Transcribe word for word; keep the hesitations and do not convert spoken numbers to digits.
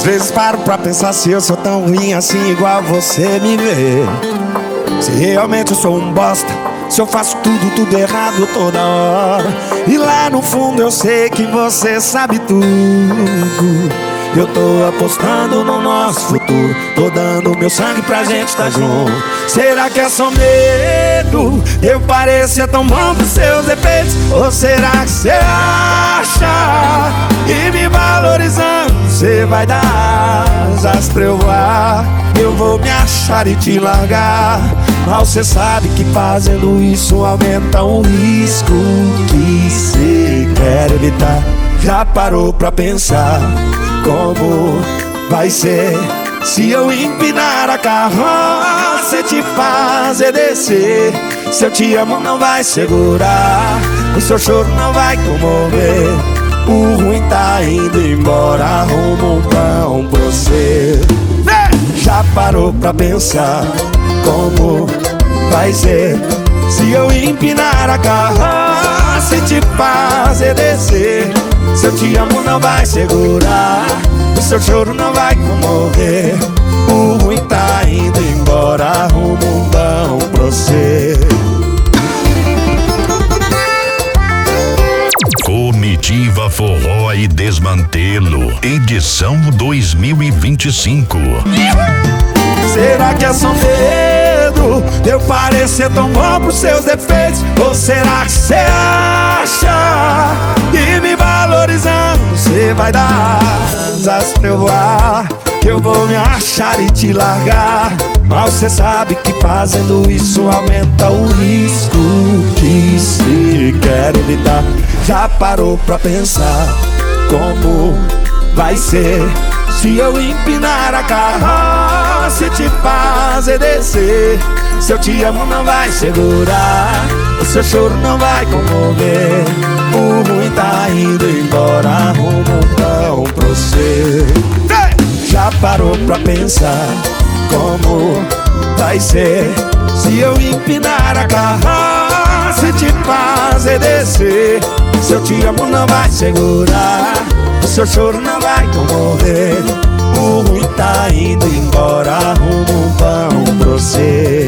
Às vezes paro pra pensar se eu sou tão ruim assim igual você me vê. Se realmente eu sou um bosta, se eu faço tudo, tudo errado toda hora. E lá no fundo eu sei que você sabe tudo. Eu tô apostando no nosso futuro, tô dando meu sangue pra gente tá junto. Será que é só medo? Eu parecer tão bom pros seus defeitos? Ou será que cê acha que me valorizando cê vai dar asas pra eu voar? Eu vou me achar e te largar. Mal cê sabe que fazendo isso aumenta um risco que cê quer evitar. Já parou pra pensar como vai ser se eu empinar a carroça e te fazer descer? Se eu te amo não vai segurar, o seu choro não vai comover. O ruim tá indo embora, arruma um pão pra você. Já parou pra pensar como vai ser se eu empinar a carroça e te fazer descer? Se eu te amo não vai segurar, o seu choro não vai comover. O ruim tá indo embora, arruma um pão pra você. Comitiva Forró e Desmantelo, edição dois mil e vinte e cinco. Será que é só medo de eu parecer tão bom pros seus defeitos? Ou será que cê acha que me valorizando cê vai dar asas pra eu voar? Que eu vou me achar e te largar. Mal cê sabe que fazendo isso aumenta o risco que cê quer evitar. Já parou pra pensar como vai ser se eu empinar a carroça e te fazer descer? Se eu te amo não vai segurar, o seu choro não vai comover. O ruim tá indo embora, arruma um pão pra você. Já parou pra pensar como vai ser se eu empinar a carroça e te fazer descer? Se eu te amo não vai segurar, o seu choro não vai comover. O ruim tá indo embora, arruma um pão pra você.